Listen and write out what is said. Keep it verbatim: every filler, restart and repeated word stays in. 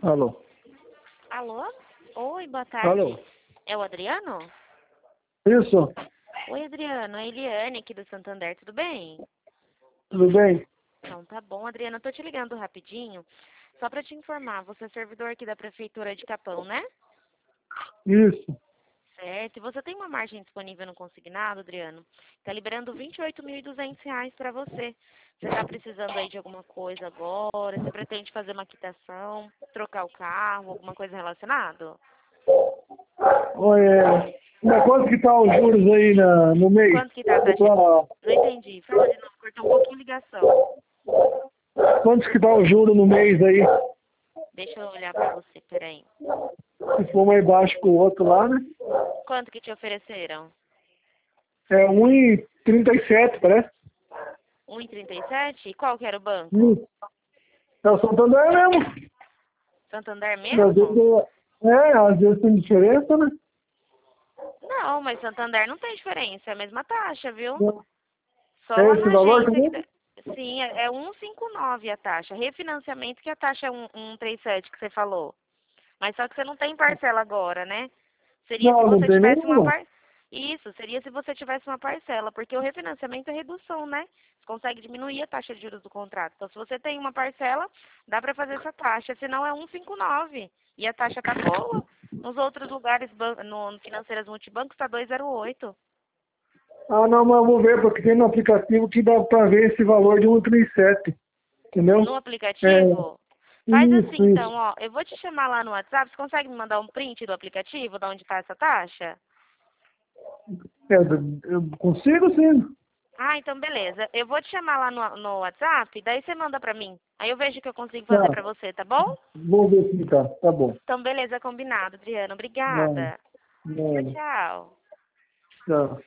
Alô? Alô? Oi, boa tarde. Alô? É o Adriano? Isso? Oi, Adriano. É a Eliane aqui do Santander, tudo bem? Tudo bem? Então tá bom, Adriano. Eu tô te ligando rapidinho, só pra te informar. Você é servidor aqui da Prefeitura de Capão, né? Isso. Certo. E você tem uma margem disponível no consignado, Adriano? Tá liberando vinte e oito mil e duzentos reais pra você. Você tá precisando aí de alguma coisa agora? Você pretende fazer uma quitação, trocar o carro, alguma coisa relacionada? Oi, é... Mas quanto que tá os juros aí na, no mês? Quanto que tá a taxa? Pra- Não entendi. Fala de novo, cortou um pouquinho a ligação. Quanto que tá o juro no mês aí? Deixa eu olhar pra você, peraí. Se for mais baixo que o outro lá, né? Quanto que te ofereceram? É um e trinta e sete, parece. um e trinta e sete? E qual que era o banco? Isso. É o Santander mesmo. Santander Às vezes, mesmo? é, é, às vezes tem diferença, né? Não, mas Santander não tem diferença, é a mesma taxa, viu? Só É lá esse na valor agência que... também? dá- Sim, é é cento e cinquenta e nove a taxa. Refinanciamento que a taxa é um- 137 que você falou. Mas só que você não tem parcela agora, né? Seria se Não, não você tem tivesse uma nenhuma. par... Isso, seria se você tivesse uma parcela, porque o refinanciamento é redução, né? Você consegue diminuir a taxa de juros do contrato. Então, se você tem uma parcela, dá para fazer essa taxa. Senão é cento e cinquenta e nove. E a taxa tá boa. Nos outros lugares, ban- no no financeiras multibancos, tá dois zero oito. Ah, não, mas eu vou ver, porque tem no aplicativo que dá pra ver esse valor de um e trinta e sete. No Entendeu? É, aplicativo? Faz assim, isso, então, isso. ó. Eu vou te chamar lá no WhatsApp. Você consegue me mandar um print do aplicativo, de onde tá essa taxa? É, eu consigo sim. Ah, então beleza. Eu vou te chamar lá no, no WhatsApp, daí você manda pra mim. Aí eu vejo o que eu consigo fazer Tá. pra você, tá bom? Vou ver se tá. Tá bom. Então beleza, combinado, Adriano. Não, Obrigada. Tchau, não. tchau. Tchau.